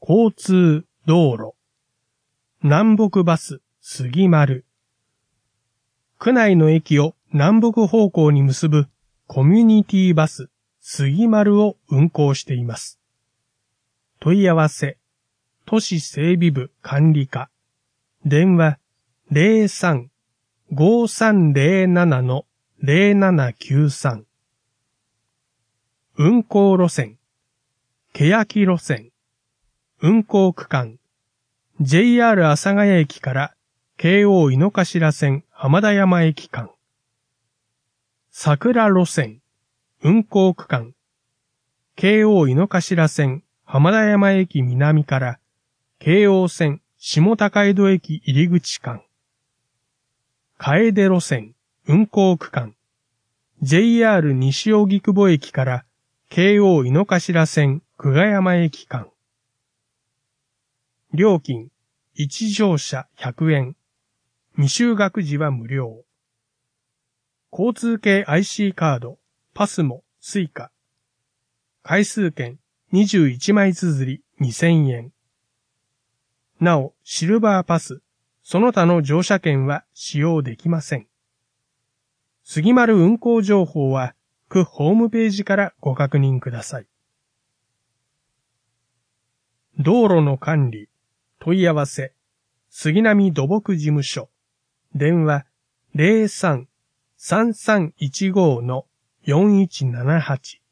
交通、道路。南北バス、杉丸。区内の駅を南北方向に結ぶコミュニティバス、杉丸を運行しています。問い合わせ、都市整備部管理課。電話、03-5307-0793。運行路線、欅路線。運行区間、JR 阿佐ヶ谷駅から京王井の頭線浜田山駅間。桜路線、運行区間、京王井の頭線浜田山駅南から京王線下高井戸駅入り口間。楓路線、運行区間、JR 西荻窪駅から京王井の頭線久我山駅間。料金、1乗車100円。未就学時は無料。交通系 IC カード、パスモ、スイカ。回数券、21枚綴り2000円。なお、シルバーパス、その他の乗車券は使用できません。杉丸運行情報は、区ホームページからご確認ください。道路の管理、問い合わせ、杉並土木事務所。電話、03-3315-4178。